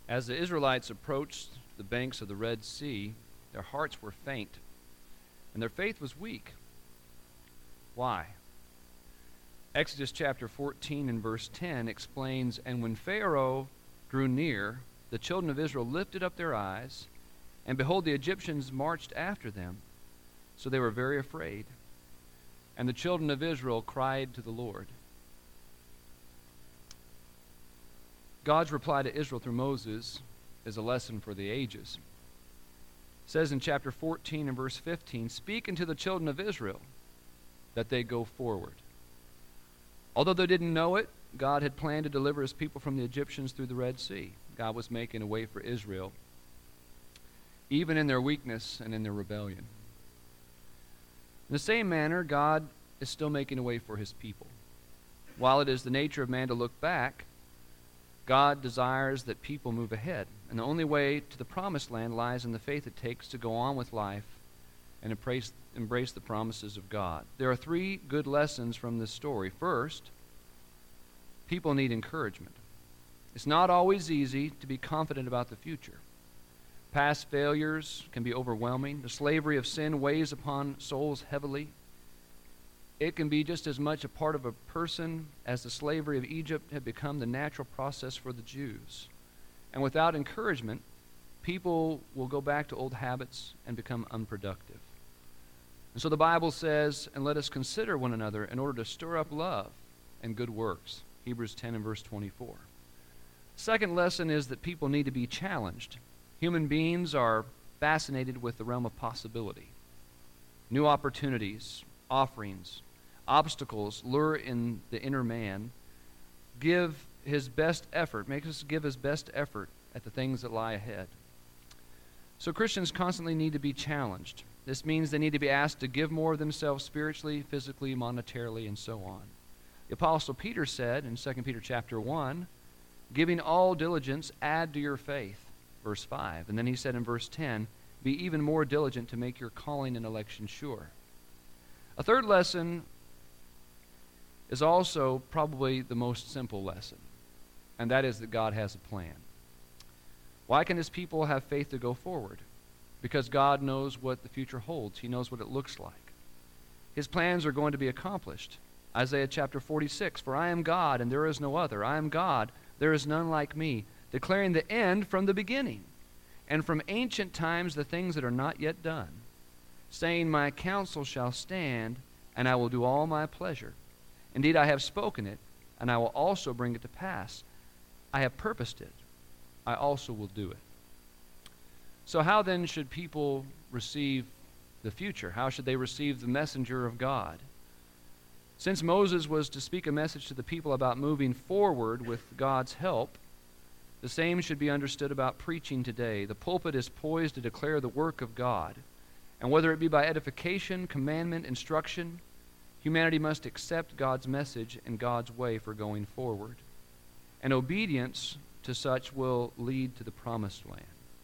As the Israelites approached the banks of the Red Sea, their hearts were faint, and their faith was weak. Why? Exodus chapter 14 and verse 10 explains, "And when Pharaoh drew near, the children of Israel lifted up their eyes, and behold, the Egyptians marched after them. So they were very afraid. And the children of Israel cried to the Lord." God's reply to Israel through Moses is a lesson for the ages. It says in chapter 14 and verse 15, "Speak unto the children of Israel that they go forward." Although they didn't know it, God had planned to deliver his people from the Egyptians through the Red Sea. God was making a way for Israel, even in their weakness and in their rebellion. In the same manner, God is still making a way for his people. While it is the nature of man to look back, God desires that people move ahead. And the only way to the promised land lies in the faith it takes to go on with life and embrace the promises of God. There are three good lessons from this story. First, people need encouragement. It's not always easy to be confident about the future. Past failures can be overwhelming. The slavery of sin weighs upon souls heavily. It can be just as much a part of a person as the slavery of Egypt had become the natural process for the Jews. And without encouragement, people will go back to old habits and become unproductive. And so the Bible says, "And let us consider one another in order to stir up love and good works." Hebrews 10 and verse 24. Second lesson is that people need to be challenged. Human beings are fascinated with the realm of possibility. New opportunities, offerings, obstacles lure in the inner man, give his best effort, make us give his best effort at the things that lie ahead. So Christians constantly need to be challenged. This means they need to be asked to give more of themselves spiritually, physically, monetarily, and so on. The Apostle Peter said in 2 Peter chapter 1, "Giving all diligence, add to your faith," verse 5. And then he said in verse 10, "Be even more diligent to make your calling and election sure." A third lesson is also probably the most simple lesson, and that is that God has a plan. Why can his people have faith to go forward? Because God knows what the future holds. He knows what it looks like. His plans are going to be accomplished. Isaiah chapter 46, "For I am God, and there is no other. I am God, there is none like me, declaring the end from the beginning, and from ancient times the things that are not yet done, saying, My counsel shall stand, and I will do all my pleasure. Indeed, I have spoken it, and I will also bring it to pass. I have purposed it, I also will do it." So how then should people receive the future? How should they receive the messenger of God? Since Moses was to speak a message to the people about moving forward with God's help, the same should be understood about preaching today. The pulpit is poised to declare the work of God. And whether it be by edification, commandment, instruction, humanity must accept God's message and God's way for going forward. And obedience to such will lead to the promised land.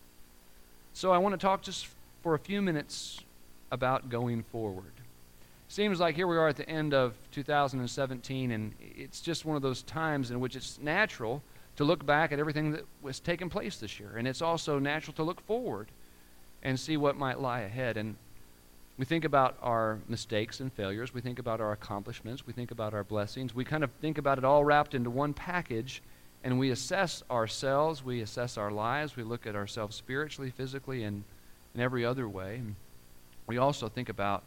So I want to talk just for a few minutes about going forward. Seems like here we are at the end of 2017, and it's just one of those times in which it's natural to look back at everything that was taking place this year. And it's also natural to look forward and see what might lie ahead. And we think about our mistakes and failures. We think about our accomplishments. We think about our blessings. We kind of think about it all wrapped into one package, and we assess ourselves. We assess our lives. We look at ourselves spiritually, physically, and in every other way. And we also think about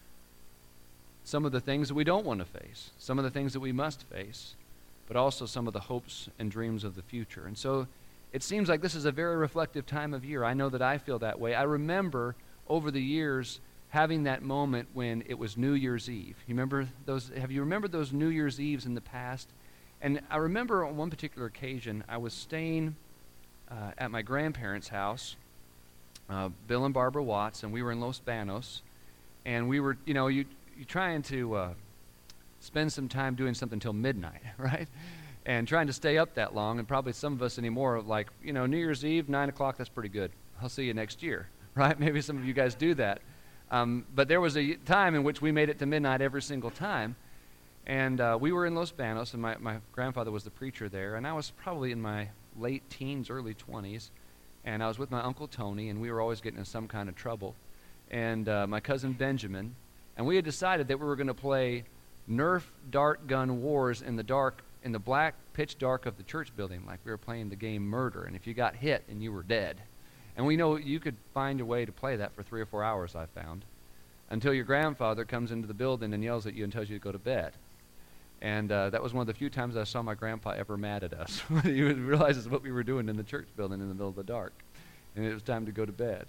some of the things that we don't want to face, some of the things that we must face, but also some of the hopes and dreams of the future. And so it seems like this is a very reflective time of year. I know that I feel that way. I remember over the years having that moment when it was New Year's Eve. You remember those? Have you remembered those New Year's Eves in the past? And I remember on one particular occasion, I was staying at my grandparents' house, Bill and Barbara Watts, and we were in Los Banos, and we were, you're trying to spend some time doing something until midnight, right? And trying to stay up that long, and probably some of us anymore, like, New Year's Eve, 9 o'clock, that's pretty good. I'll see you next year, right? Maybe some of you guys do that. But there was a time in which we made it to midnight every single time. And we were in Los Banos, and my grandfather was the preacher there, and I was probably in my late teens, early 20s, and I was with my Uncle Tony, and we were always getting in some kind of trouble, and my cousin Benjamin, and we had decided that we were going to play Nerf dart gun wars in the dark, in the black pitch dark of the church building, like we were playing the game Murder, and if you got hit and you were dead. And we know you could find a way to play that for 3 or 4 hours, I found, until your grandfather comes into the building and yells at you and tells you to go to bed. And that was one of the few times I saw my grandpa ever mad at us. He realizes what we were doing in the church building in the middle of the dark, and it was time to go to bed.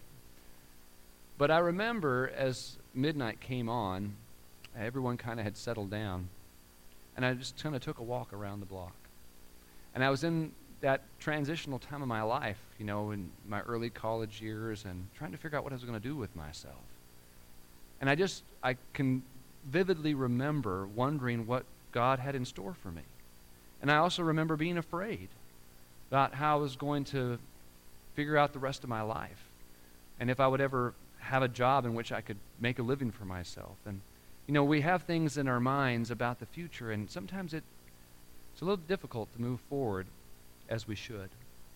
But I remember as midnight came on, everyone kind of had settled down, and I just kind of took a walk around the block. And I was in that transitional time of my life, you know, in my early college years, and trying to figure out what I was going to do with myself. And I can vividly remember wondering what God had in store for me. And I also remember being afraid about how I was going to figure out the rest of my life, and if I would ever have a job in which I could make a living for myself. And, you know, we have things in our minds about the future, and sometimes it's a little difficult to move forward as we should.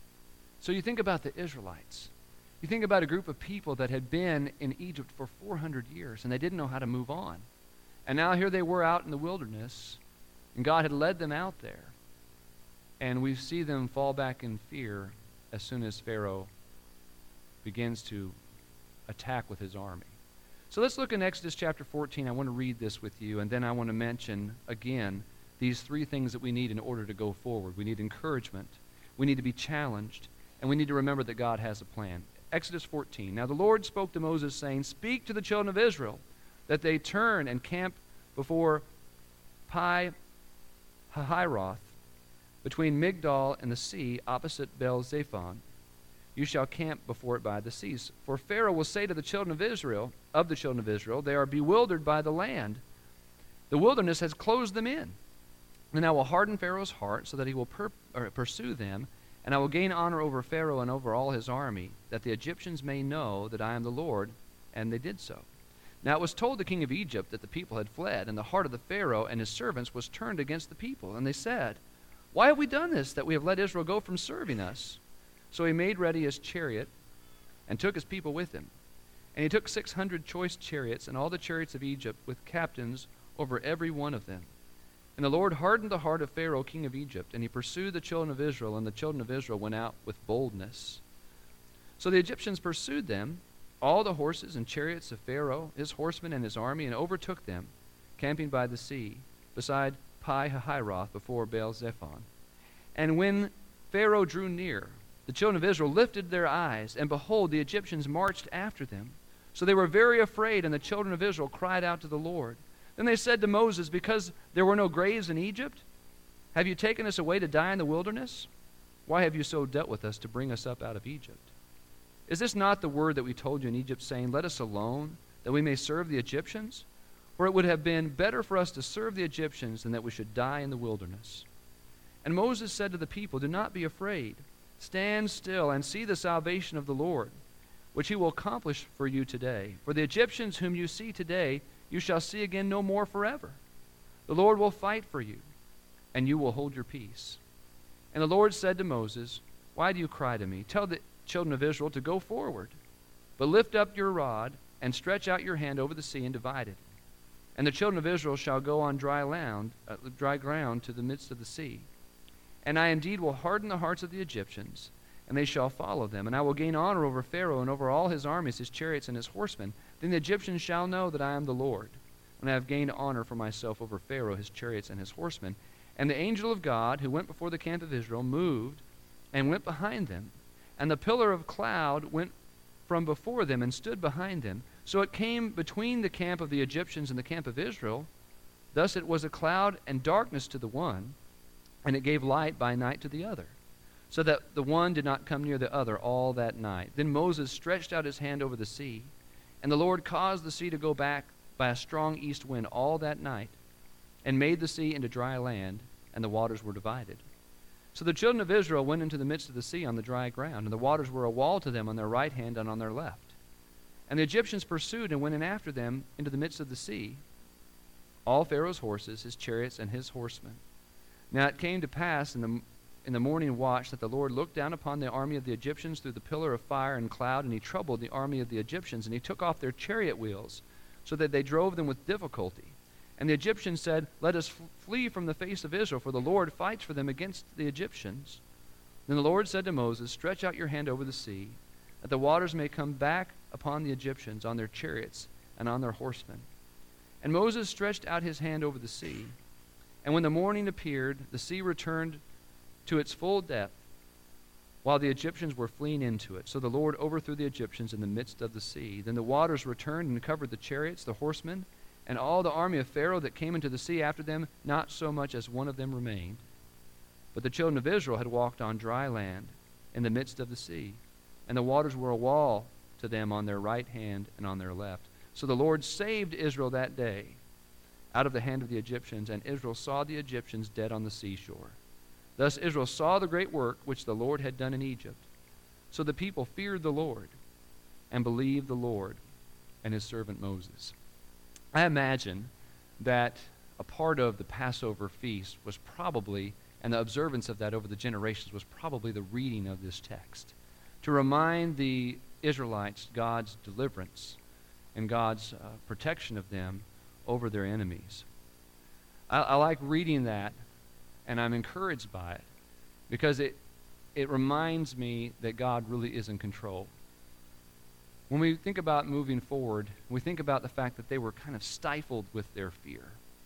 So you think about the Israelites. You think about a group of people that had been in Egypt for 400 years, and they didn't know how to move on. And now here they were out in the wilderness, and God had led them out there. And we see them fall back in fear as soon as Pharaoh begins to attack with his army. So let's look in Exodus chapter 14. I want to read this with you, and then I want to mention again these 3 things that we need in order to go forward. We need encouragement, we need to be challenged, and we need to remember that God has a plan. Exodus 14. Now the Lord spoke to Moses, saying, "Speak to the children of Israel, that they turn and camp before Pi Hahiroth, between Migdol and the sea, opposite Baal-zephon. You shall camp before it by the seas. For Pharaoh will say to the children of Israel, they are bewildered by the land. The wilderness has closed them in. And I will harden Pharaoh's heart so that he will pursue them, and I will gain honor over Pharaoh and over all his army, that the Egyptians may know that I am the Lord." And they did so. Now it was told the king of Egypt that the people had fled, and the heart of the Pharaoh and his servants was turned against the people. And they said, "Why have we done this, that we have let Israel go from serving us?" So he made ready his chariot and took his people with him. And he took 600 choice chariots and all the chariots of Egypt with captains over every one of them. And the Lord hardened the heart of Pharaoh, king of Egypt, and he pursued the children of Israel, and the children of Israel went out with boldness. So the Egyptians pursued them, all the horses and chariots of Pharaoh, his horsemen and his army, and overtook them, camping by the sea, beside Pi Hahiroth, before Baal-zephon. And when Pharaoh drew near, the children of Israel lifted their eyes, and behold, the Egyptians marched after them. So they were very afraid, and the children of Israel cried out to the Lord. Then they said to Moses, "Because there were no graves in Egypt, have you taken us away to die in the wilderness? Why have you so dealt with us to bring us up out of Egypt? Is this not the word that we told you in Egypt, saying, 'Let us alone, that we may serve the Egyptians'? For it would have been better for us to serve the Egyptians than that we should die in the wilderness." And Moses said to the people, "Do not be afraid. Stand still and see the salvation of the Lord, which he will accomplish for you today. For the Egyptians whom you see today, you shall see again no more forever. The Lord will fight for you, and you will hold your peace." And the Lord said to Moses, "Why do you cry to me? Tell the children of Israel to go forward, but lift up your rod and stretch out your hand over the sea and divide it. And the children of Israel shall go on dry ground to the midst of the sea. And I indeed will harden the hearts of the Egyptians, and they shall follow them. And I will gain honor over Pharaoh and over all his armies, his chariots, and his horsemen. Then the Egyptians shall know that I am the Lord, when I have gained honor for myself over Pharaoh, his chariots, and his horsemen." And the angel of God, who went before the camp of Israel, moved and went behind them. And the pillar of cloud went from before them and stood behind them. So it came between the camp of the Egyptians and the camp of Israel. Thus it was a cloud and darkness to the one, and it gave light by night to the other, so that the one did not come near the other all that night. Then Moses stretched out his hand over the sea, and the Lord caused the sea to go back by a strong east wind all that night, and made the sea into dry land, and the waters were divided. So the children of Israel went into the midst of the sea on the dry ground, and the waters were a wall to them on their right hand and on their left. And the Egyptians pursued and went in after them into the midst of the sea, all Pharaoh's horses, his chariots, and his horsemen. Now it came to pass in in the morning watch that the Lord looked down upon the army of the Egyptians through the pillar of fire and cloud, and he troubled the army of the Egyptians, and he took off their chariot wheels, so that they drove them with difficulty. And the Egyptians said, Let us flee from the face of Israel, for the Lord fights for them against the Egyptians. Then the Lord said to Moses, Stretch out your hand over the sea, that the waters may come back upon the Egyptians, on their chariots, and on their horsemen. And Moses stretched out his hand over the sea, and when the morning appeared, the sea returned to its full depth, while the Egyptians were fleeing into it. So the Lord overthrew the Egyptians in the midst of the sea. Then the waters returned and covered the chariots, the horsemen, and all the army of Pharaoh that came into the sea after them. Not so much as one of them remained. But the children of Israel had walked on dry land in the midst of the sea, and the waters were a wall to them on their right hand and on their left. So the Lord saved Israel that day out of the hand of the Egyptians, and Israel saw the Egyptians dead on the seashore. Thus Israel saw the great work which the Lord had done in Egypt. So the people feared the Lord and believed the Lord and his servant Moses. I imagine that a part of the Passover feast was probably, and the observance of that over the generations, was probably the reading of this text, to remind the Israelites God's deliverance and God's protection of them over their enemies. I like reading that, and I'm encouraged by it, because it reminds me that God really is in control. When we think about moving forward, we think about the fact that they were kind of stifled with their fear.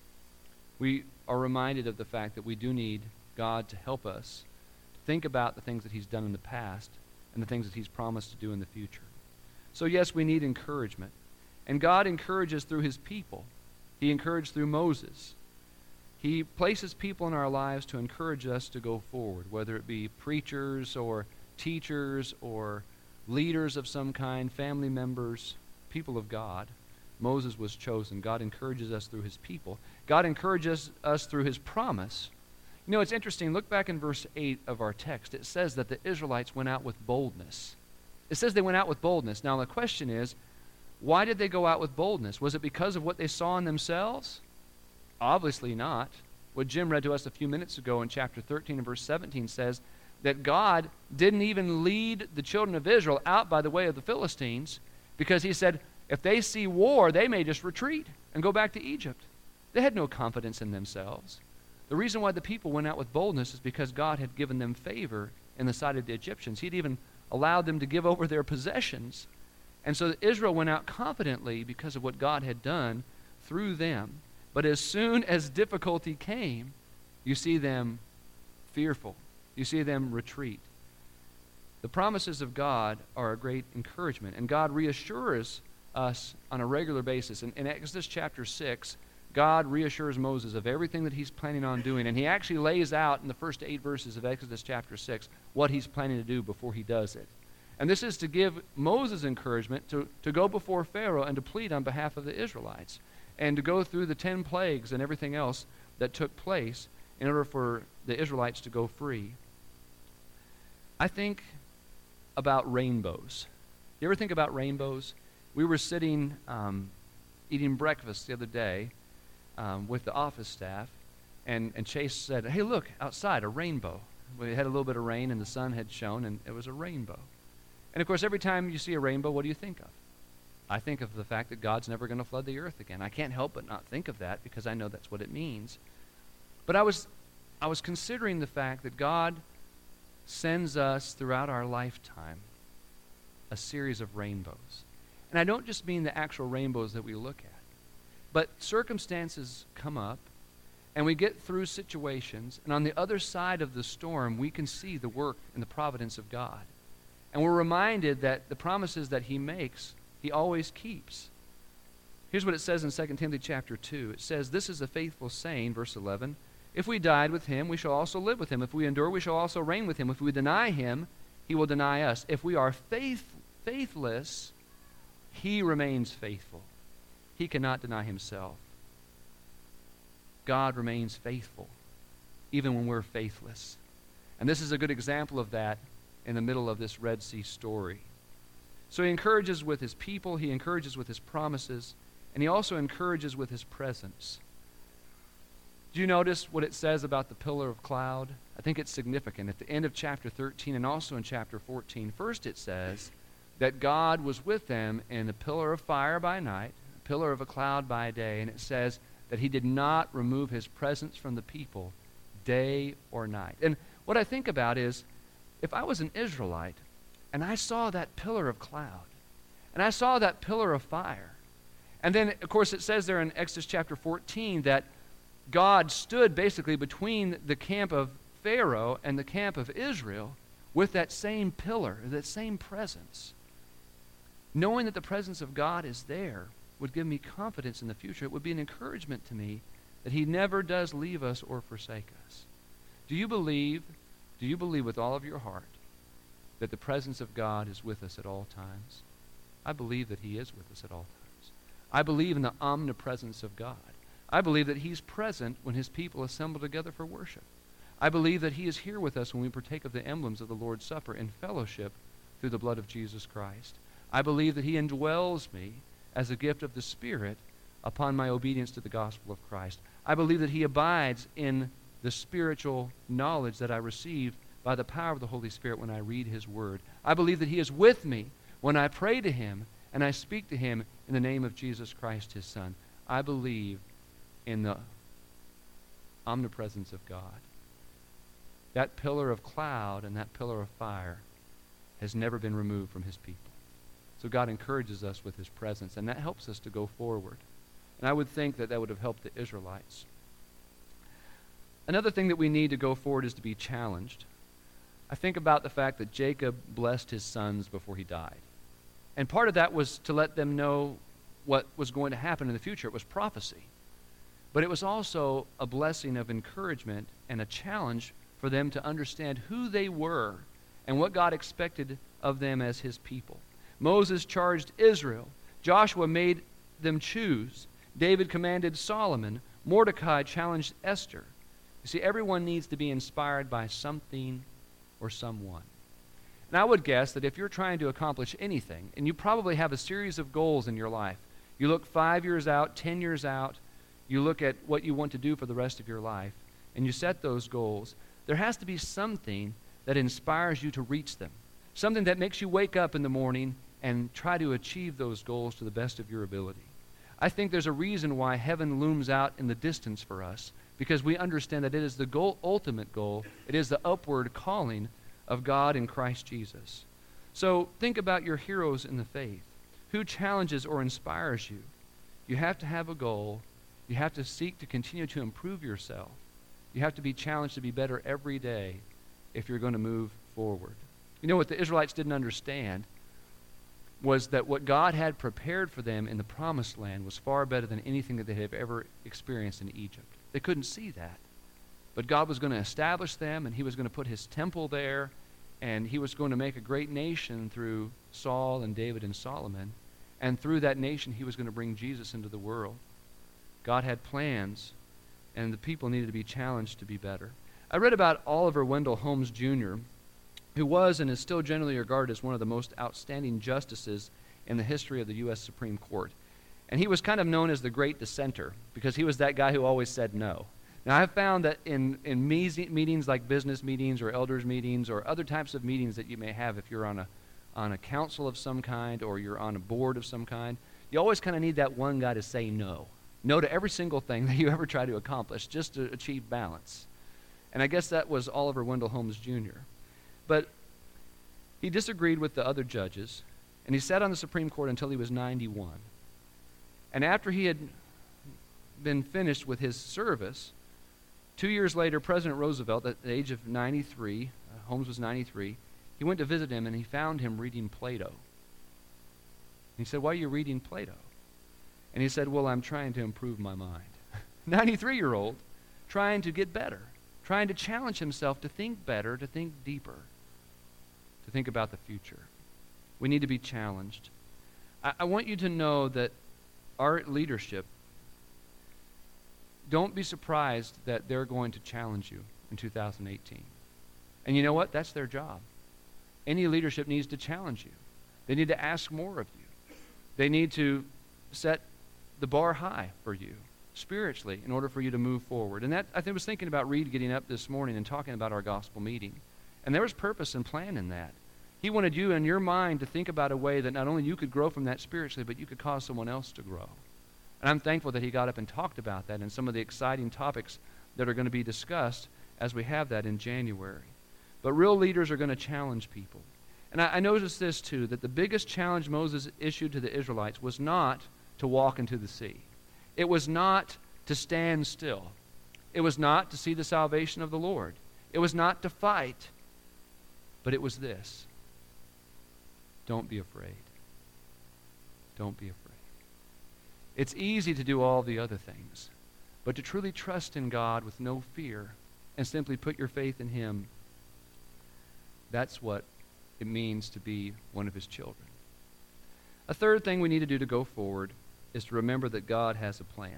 We are reminded of the fact that we do need God to help us think about the things that he's done in the past and the things that he's promised to do in the future. So yes, we need encouragement. And God encourages through his people. He encouraged through Moses. He places people in our lives to encourage us to go forward, whether it be preachers or teachers or leaders of some kind, family members, people of God. Moses was chosen. God encourages us through his people. God encourages us through his promise. You know, it's interesting. Look back in verse 8 of our text. It says that the Israelites went out with boldness. It says they went out with boldness. Now the question is, why did they go out with boldness? Was it because of what they saw in themselves? Obviously not. What Jim read to us a few minutes ago in chapter 13 and verse 17 says that God didn't even lead the children of Israel out by the way of the Philistines, because he said, if they see war, they may just retreat and go back to Egypt. They had no confidence in themselves. The reason why the people went out with boldness is because God had given them favor in the sight of the Egyptians. He'd even allowed them to give over their possessions. And so Israel went out confidently because of what God had done through them. But as soon as difficulty came, you see them fearful. You see them retreat. The promises of God are a great encouragement, and God reassures us on a regular basis. In Exodus chapter 6, God reassures Moses of everything that he's planning on doing, and he actually lays out in the first 8 verses of Exodus chapter 6 what he's planning to do before he does it. And this is to give Moses encouragement to go before Pharaoh and to plead on behalf of the Israelites, and to go through the 10 plagues and everything else that took place in order for the Israelites to go free. I think about rainbows. You ever think about rainbows? We were sitting eating breakfast the other day with the office staff, and Chase said, hey, look, outside, a rainbow. We had a little bit of rain, and the sun had shone, and it was a rainbow. And, of course, every time you see a rainbow, what do you think of? I think of the fact that God's never going to flood the earth again. I can't help but not think of that because I know that's what it means. But I was considering the fact that God sends us throughout our lifetime a series of rainbows. And I don't just mean the actual rainbows that we look at, but circumstances come up, and we get through situations, and on the other side of the storm, we can see the work and the providence of God. And we're reminded that the promises that he makes, he always keeps. Here's what it says in 2 Timothy chapter 2. It says, this is a faithful saying, verse 11, if we died with him, we shall also live with him. If we endure, we shall also reign with him. If we deny him, he will deny us. If we are faithless, he remains faithful. He cannot deny himself. God remains faithful, even when we're faithless. And this is a good example of that in the middle of this Red Sea story. So he encourages with his people, he encourages with his promises, and he also encourages with his presence. Do you notice what it says about the pillar of cloud? I think it's significant. At the end of chapter 13 and also in chapter 14, first it says that God was with them in a pillar of fire by night, a pillar of a cloud by day, and it says that he did not remove his presence from the people day or night. And what I think about is, if I was an Israelite and I saw that pillar of cloud, and I saw that pillar of fire, and then, of course, it says there in Exodus chapter 14 that God stood basically between the camp of Pharaoh and the camp of Israel with that same pillar, that same presence. Knowing that the presence of God is there would give me confidence in the future. It would be an encouragement to me that he never does leave us or forsake us. Do you believe with all of your heart that the presence of God is with us at all times? I believe that he is with us at all times. I believe in the omnipresence of God. I believe that he's present when his people assemble together for worship. I believe that he is here with us when we partake of the emblems of the Lord's Supper in fellowship through the blood of Jesus Christ. I believe that he indwells me as a gift of the Spirit upon my obedience to the gospel of Christ. I believe that he abides in the spiritual knowledge that I receive by the power of the Holy Spirit when I read his word. I believe that he is with me when I pray to him and I speak to him in the name of Jesus Christ, his Son. I believe in the omnipresence of God. That pillar of cloud and that pillar of fire has never been removed from his people. So God encourages us with his presence, and that helps us to go forward. And I would think that that would have helped the Israelites. Another thing that we need to go forward is to be challenged. I think about the fact that Jacob blessed his sons before he died. And part of that was to let them know what was going to happen in the future. It was prophecy. But it was also a blessing of encouragement and a challenge for them to understand who they were and what God expected of them as his people. Moses charged Israel. Joshua made them choose. David commanded Solomon. Mordecai challenged Esther. You see, everyone needs to be inspired by something or someone. And I would guess that if you're trying to accomplish anything, and you probably have a series of goals in your life, you look 5 years out, 10 years out, you look at what you want to do for the rest of your life, and you set those goals, there has to be something that inspires you to reach them, something that makes you wake up in the morning and try to achieve those goals to the best of your ability. I think there's a reason why heaven looms out in the distance for us, because we understand that it is the goal, ultimate goal. It is the upward calling of God in Christ Jesus. So think about your heroes in the faith. Who challenges or inspires you? You have to have a goal. You have to seek to continue to improve yourself. You have to be challenged to be better every day if you're going to move forward. You know what the Israelites didn't understand was that what God had prepared for them in the promised land was far better than anything that they had ever experienced in Egypt. They couldn't see that. But God was going to establish them, and he was going to put his temple there, and he was going to make a great nation through Saul and David and Solomon. And through that nation, he was going to bring Jesus into the world. God had plans, and the people needed to be challenged to be better. I read about Oliver Wendell Holmes Jr., who was and is still generally regarded as one of the most outstanding justices in the history of the U.S. Supreme Court. And he was kind of known as the great dissenter because he was that guy who always said no. Now, I've found that in meetings like business meetings or elders meetings or other types of meetings that you may have if you're on a council of some kind or you're on a board of some kind, you always kind of need that one guy to say no. No to every single thing that you ever try to accomplish just to achieve balance. And I guess that was Oliver Wendell Holmes Jr. But he disagreed with the other judges, and he sat on the Supreme Court until he was 91. And after he had been finished with his service, 2 years later, President Roosevelt, at the age of 93, Holmes was 93, he went to visit him, and he found him reading Plato. And he said, "Why are you reading Plato?" And he said, "Well, I'm trying to improve my mind." 93-year-old, trying to get better, trying to challenge himself to think better, to think deeper, to think about the future. We need to be challenged. I want you to know that our leadership, don't be surprised that they're going to challenge you in 2018. And you know what? That's their job. Any leadership needs to challenge you. They need to ask more of you. They need to set the bar high for you. spiritually in order for you to move forward. And that, I was thinking about Reed getting up this morning and talking about our gospel meeting. And there was purpose and plan in that. He wanted you in your mind to think about a way that not only you could grow from that spiritually, but you could cause someone else to grow. And I'm thankful that he got up and talked about that and some of the exciting topics that are going to be discussed as we have that in January. But real leaders are going to challenge people. And I noticed this too, that the biggest challenge Moses issued to the Israelites was not to walk into the sea. It was not to stand still. It was not to see the salvation of the Lord. It was not to fight. But it was this: don't be afraid. Don't be afraid. It's easy to do all the other things, but to truly trust in God with no fear and simply put your faith in Him, that's what it means to be one of His children. A third thing we need to do to go forward is to remember that God has a plan.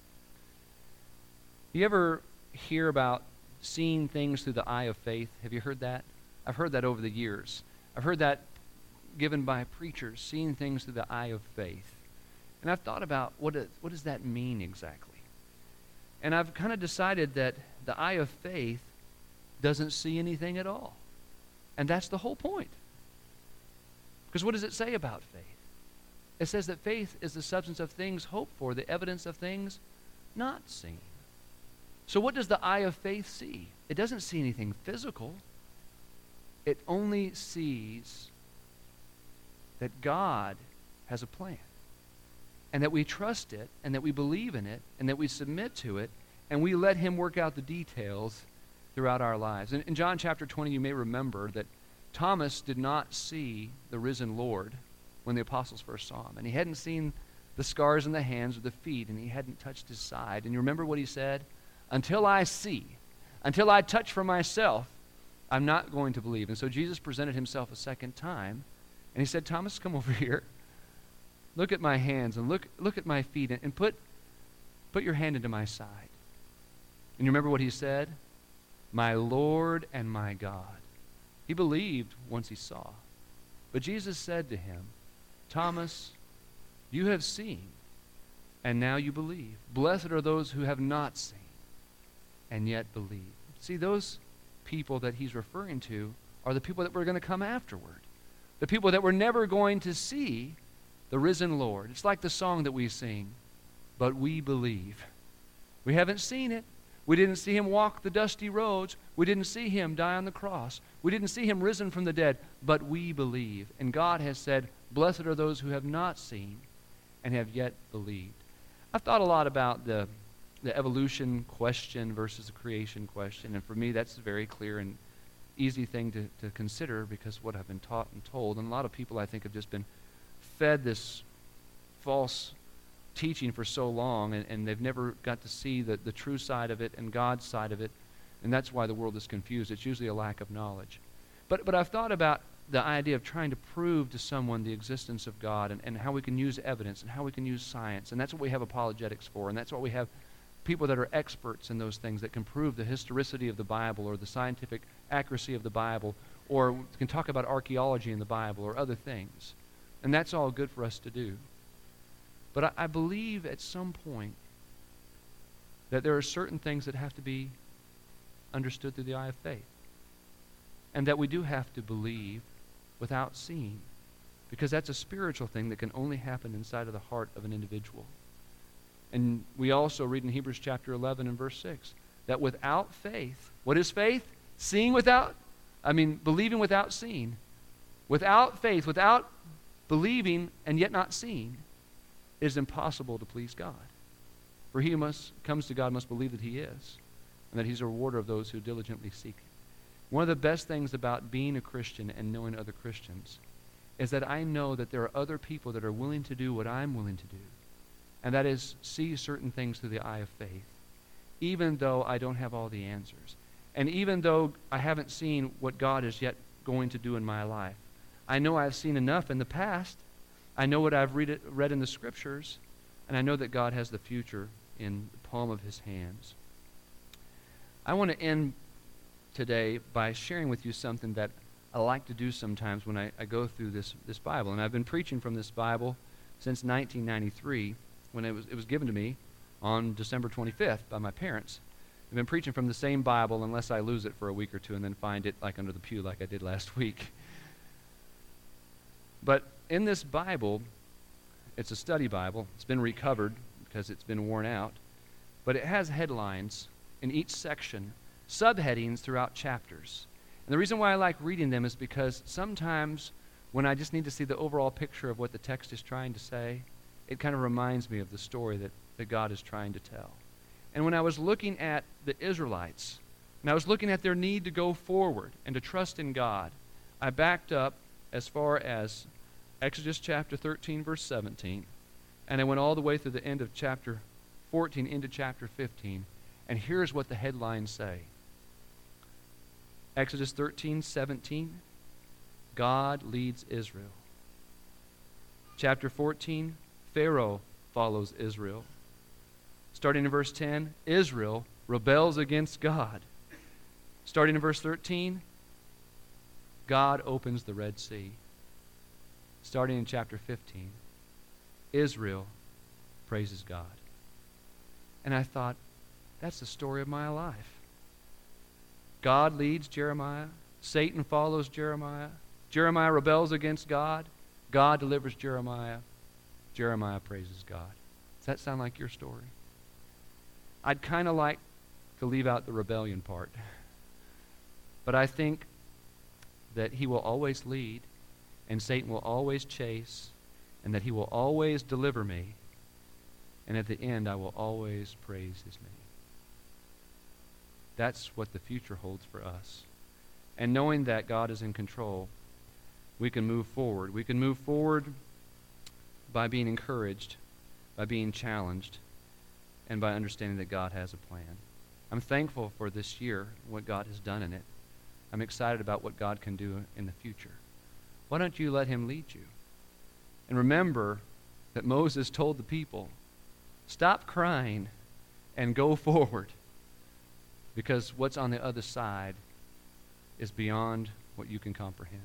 You ever hear about seeing things through the eye of faith? Have you heard that? I've heard that over the years. I've heard that given by preachers, seeing things through the eye of faith. And I've thought about what does that mean exactly? And I've kind of decided that the eye of faith doesn't see anything at all. And that's the whole point. Because what does it say about faith? It says that faith is the substance of things hoped for, the evidence of things not seen. So what does the eye of faith see? It doesn't see anything physical. It only sees that God has a plan, and that we trust it, and that we believe in it, and that we submit to it, and we let Him work out the details throughout our lives. In John chapter 20, you may remember that Thomas did not see the risen Lord when the apostles first saw Him, and he hadn't seen the scars in the hands or the feet, and he hadn't touched His side. And you remember what he said? Until I see, until I touch for myself, I'm not going to believe. And so Jesus presented Himself a second time, and He said, Thomas, come over here. Look at my hands and look at my feet, and put your hand into my side. And you remember what He said? My Lord and my God. He believed once he saw. But Jesus said to him, Thomas, you have seen, and now you believe. Blessed are those who have not seen, and yet believe. See, those people that He's referring to are the people that were going to come afterward. The people that were never going to see the risen Lord. It's like the song that we sing, but we believe. We haven't seen it. We didn't see Him walk the dusty roads. We didn't see Him die on the cross. We didn't see Him risen from the dead, but we believe. And God has said, blessed are those who have not seen and have yet believed. I've thought a lot about the evolution question versus the creation question, and for me that's a very clear and easy thing to consider because what I've been taught and told. And a lot of people, I think, have just been fed this false teaching for so long, and they've never got to see the true side of it and God's side of it, and that's why the world is confused. It's usually a lack of knowledge. But I've thought about the idea of trying to prove to someone the existence of God, and how we can use evidence and how we can use science, and that's what we have apologetics for, and that's what we have people that are experts in those things that can prove the historicity of the Bible or the scientific accuracy of the Bible, or can talk about archaeology in the Bible or other things. And that's all good for us to do. But I believe at some point that there are certain things that have to be understood through the eye of faith. And that we do have to believe without seeing. Because that's a spiritual thing that can only happen inside of the heart of an individual. And we also read in Hebrews chapter 11 and verse 6 that without faith, what is faith? Believing without seeing. Without faith, without believing and yet not seeing, it is impossible to please God. For he who comes to God must believe that He is, and that He's a rewarder of those who diligently seek Him. One of the best things about being a Christian and knowing other Christians is that I know that there are other people that are willing to do what I'm willing to do, and that is see certain things through the eye of faith, even though I don't have all the answers, and even though I haven't seen what God is yet going to do in my life. I know I've seen enough in the past. I know what I've read in the Scriptures, and I know that God has the future in the palm of His hands. I want to end today by sharing with you something that I like to do sometimes when I go through this Bible. And I've been preaching from this Bible since 1993, when it was given to me on December 25th by my parents. I've been preaching from the same Bible unless I lose it for a week or two and then find it like under the pew like I did last week. But in this Bible, it's a study Bible. It's been recovered because it's been worn out. But it has headlines in each section, subheadings throughout chapters. And the reason why I like reading them is because sometimes when I just need to see the overall picture of what the text is trying to say, it kind of reminds me of the story that God is trying to tell. And when I was looking at the Israelites, and I was looking at their need to go forward and to trust in God, I backed up as far as Exodus chapter 13, verse 17, and I went all the way through the end of chapter 14 into chapter 15, and here's what the headlines say. Exodus 13, 17, God leads Israel. Chapter 14, Pharaoh follows Israel. Starting in verse 10, Israel rebels against God. Starting in verse 13, God opens the Red Sea. Starting in chapter 15, Israel praises God. And I thought, that's the story of my life. God leads Jeremiah. Satan follows Jeremiah. Jeremiah rebels against God. God delivers Jeremiah. Jeremiah praises God. Does that sound like your story? I'd kind of like to leave out the rebellion part. But I think that he will always lead, and Satan will always chase, and that he will always deliver me, and at the end I will always praise his name. That's what the future holds for us. And knowing that God is in control, we can move forward. We can move forward by being encouraged, by being challenged, and by understanding that God has a plan. I'm thankful for this year, what God has done in it. I'm excited about what God can do in the future. Why don't you let him lead you? And remember that Moses told the people, stop crying and go forward, because what's on the other side is beyond what you can comprehend.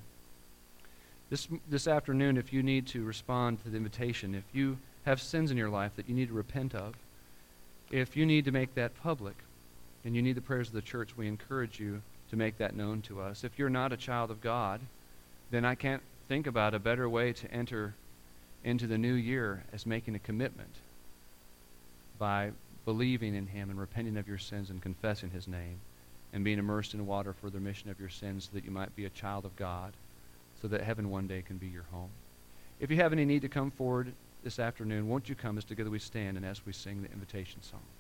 This afternoon, if you need to respond to the invitation, if you have sins in your life that you need to repent of, if you need to make that public, and you need the prayers of the church, we encourage you to make that known to us. If you're not a child of God, then I can't think about a better way to enter into the new year as making a commitment by believing in him and repenting of your sins and confessing his name and being immersed in water for the remission of your sins so that you might be a child of God, so that heaven one day can be your home. If you have any need to come forward this afternoon, won't you come as together we stand and as we sing the invitation song?